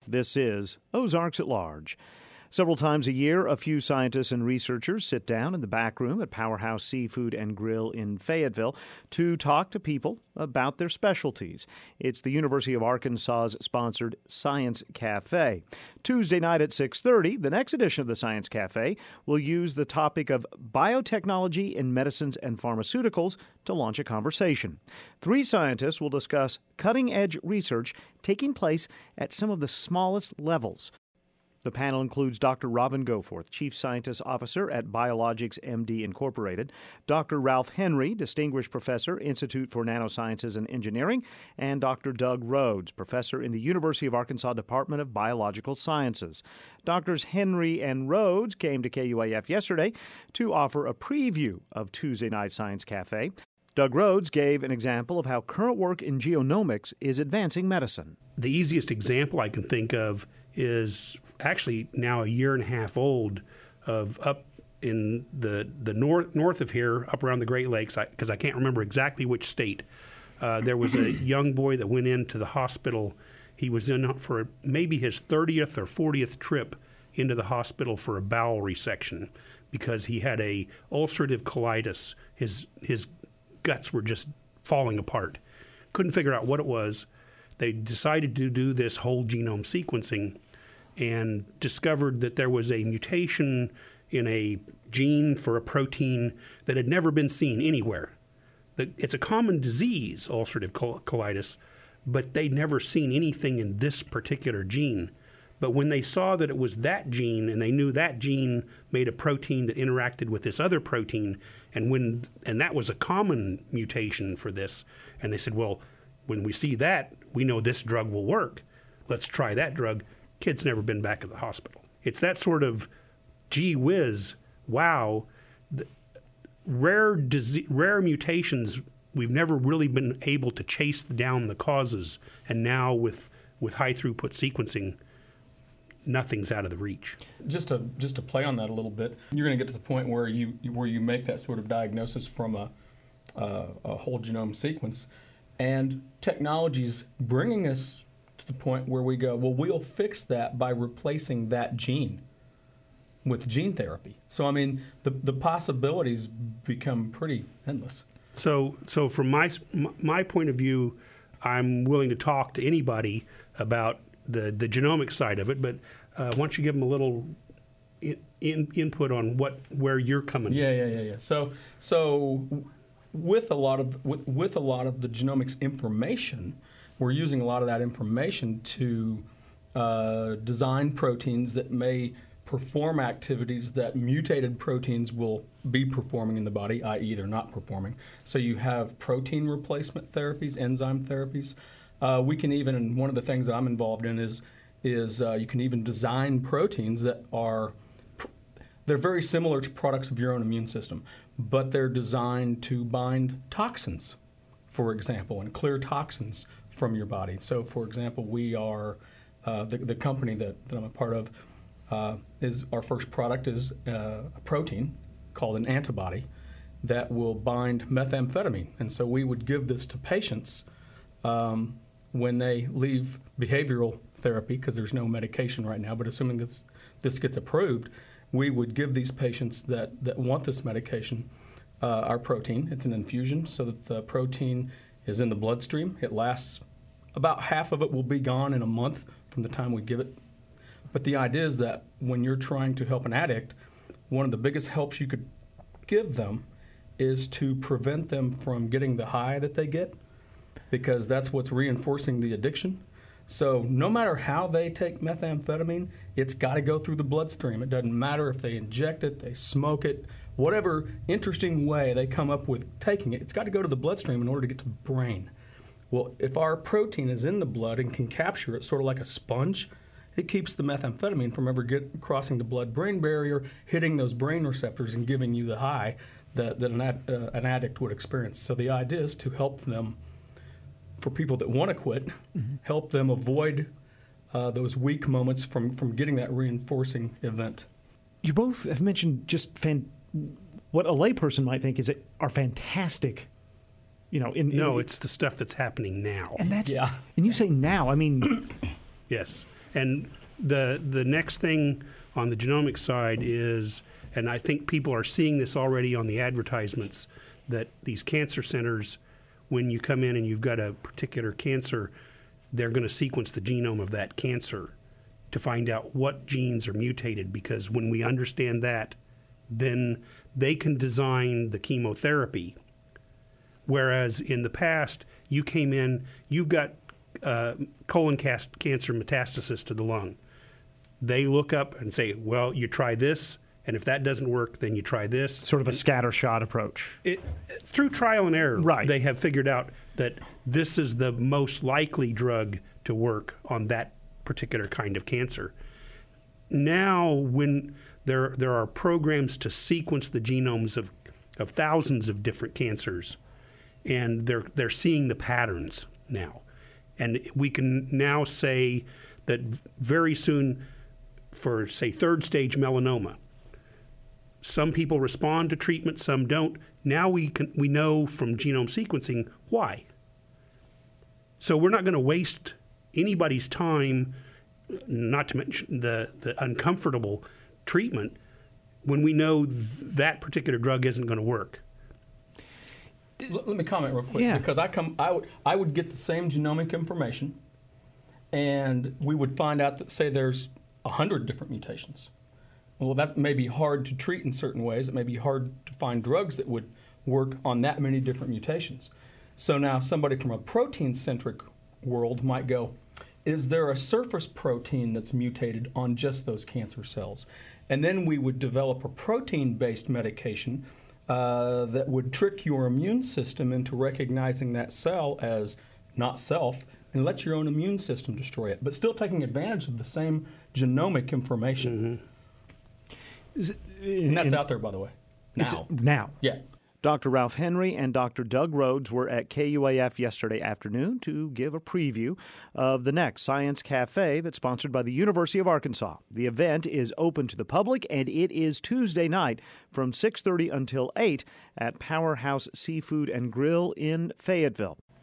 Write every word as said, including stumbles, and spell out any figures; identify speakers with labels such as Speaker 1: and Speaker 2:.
Speaker 1: This is Ozarks at Large. Several times a year, a few scientists and researchers sit down in the back room at Powerhouse Seafood and Grill in Fayetteville to talk to people about their specialties. It's the University of Arkansas's sponsored Science Cafe. Tuesday night at six thirty, the next edition of the Science Cafe will use the topic of biotechnology in medicines and pharmaceuticals to launch a conversation. Three scientists will discuss cutting-edge research taking place at some of the smallest levels. The panel includes Doctor Robin Goforth, Chief Scientist Officer at Biologics M D Incorporated, Doctor Ralph Henry, Distinguished Professor, Institute for Nanosciences and Engineering, and Doctor Doug Rhodes, Professor in the University of Arkansas Department of Biological Sciences. Doctors Henry and Rhodes came to K U A F yesterday to offer a preview of Tuesday Night Science Cafe. Doug Rhodes gave an example of how current work in genomics is advancing medicine.
Speaker 2: The easiest example I can think of is actually now a year and a half old, of up in the the north north of here, up around the Great Lakes, because I, I can't remember exactly which state. Uh, there was a young boy that went into the hospital. He was in for maybe his thirtieth or fortieth trip into the hospital for a bowel resection because he had a ulcerative colitis. His his guts were just falling apart. Couldn't figure out what it was. They decided to do this whole genome sequencing and discovered that there was a mutation in a gene for a protein that had never been seen anywhere. It's a common disease, ulcerative colitis, but they'd never seen anything in this particular gene. But when they saw that it was that gene, and they knew that gene made a protein that interacted with this other protein, and when and that was a common mutation for this, and they said, well, when we see that, we know this drug will work. Let's try that drug. Kid's never been back to the hospital. It's that sort of, gee whiz, wow, the rare disease, rare mutations, we've never really been able to chase down the causes, and now with, with high-throughput sequencing, nothing's out of the reach.
Speaker 3: Just to just to play on that a little bit, you're going to get to the point where you where you make that sort of diagnosis from a uh, a whole genome sequence, and technology's bringing us to the point where we go, well, we'll fix that by replacing that gene with gene therapy. So I mean, the the possibilities become pretty endless.
Speaker 2: So so from my my point of view, I'm willing to talk to anybody about the the genomic side of it, but uh, why don't you give them a little in, in, input on what where you're coming?
Speaker 3: Yeah, yeah, yeah, yeah. So so with a lot of with, with a lot of the genomics information, we're using a lot of that information to uh, design proteins that may perform activities that mutated proteins will be performing in the body, that is they're not performing. So you have protein replacement therapies, enzyme therapies. Uh, we can even, and one of the things that I'm involved in is, is uh, you can even design proteins that are, they're very similar to products of your own immune system, but they're designed to bind toxins, for example, and clear toxins from your body. So, for example, we are, uh, the, the company that, that I'm a part of, uh, is our first product is uh, a protein called an antibody that will bind methamphetamine. And so we would give this to patients um, when they leave behavioral therapy, because there's no medication right now, but assuming that this gets approved, we would give these patients that, that want this medication uh, our protein. It's an infusion so that the protein is in the bloodstream. It lasts, about half of it will be gone in a month from the time we give it. But the idea is that when you're trying to help an addict, one of the biggest helps you could give them is to prevent them from getting the high that they get, because that's what's reinforcing the addiction. So no matter how they take methamphetamine, it's got to go through the bloodstream. It doesn't matter if they inject it, they smoke it, whatever interesting way they come up with taking it, it's got to go to the bloodstream in order to get to the brain. Well, if our protein is in the blood and can capture it sort of like a sponge, it keeps the methamphetamine from ever get, crossing the blood-brain barrier, hitting those brain receptors and giving you the high that, that an, ad, uh, an addict would experience. So the idea is to help them, for people that want to quit, mm-hmm. help them avoid uh, those weak moments from, from getting that reinforcing event.
Speaker 1: You both have mentioned just fan- what a layperson might think is it are fantastic. You know, in,
Speaker 2: no,
Speaker 1: in,
Speaker 2: it's the stuff that's happening now.
Speaker 1: And that's
Speaker 3: yeah.
Speaker 1: And you say now, I mean,
Speaker 2: yes. And the the next thing on the genomic side is, and I think people are seeing this already on the advertisements, that these cancer centers, when you come in and you've got a particular cancer, they're going to sequence the genome of that cancer to find out what genes are mutated, because when we understand that, then they can design the chemotherapy. Whereas in the past, you came in, you've got uh, colon cas- cancer metastasis to the lung. They look up and say, well, you try this, and if that doesn't work, then you try this.
Speaker 1: Sort of a scattershot approach.
Speaker 2: It, through trial and error,
Speaker 1: right.
Speaker 2: They have figured out that this is the most likely drug to work on that particular kind of cancer. Now, when there there are programs to sequence the genomes of, of thousands of different cancers, and they're they're seeing the patterns now, and we can now say that very soon, for say third stage melanoma, some people respond to treatment, some don't. Now we can we know from genome sequencing why. So we're not going to waste anybody's time, not to mention the, the uncomfortable treatment, when we know th- that particular drug isn't going to work.
Speaker 3: Let, let me comment real quick,
Speaker 1: yeah.
Speaker 3: because I come, I would, I would get the same genomic information, and we would find out that, say, there's a hundred different mutations. Well, that may be hard to treat in certain ways. It may be hard to find drugs that would work on that many different mutations. So now somebody from a protein-centric world might go, is there a surface protein that's mutated on just those cancer cells? And then we would develop a protein-based medication uh, that would trick your immune system into recognizing that cell as not self and let your own immune system destroy it, but still taking advantage of the same genomic information.
Speaker 1: Mm-hmm.
Speaker 3: And that's out there, by the way, now.
Speaker 1: Now.
Speaker 3: Yeah.
Speaker 1: Doctor Ralph Henry and Doctor Doug Rhodes were at K U A F yesterday afternoon to give a preview of the next Science Cafe that's sponsored by the University of Arkansas. The event is open to the public, and it is Tuesday night from six thirty until eight at Powerhouse Seafood and Grill in Fayetteville.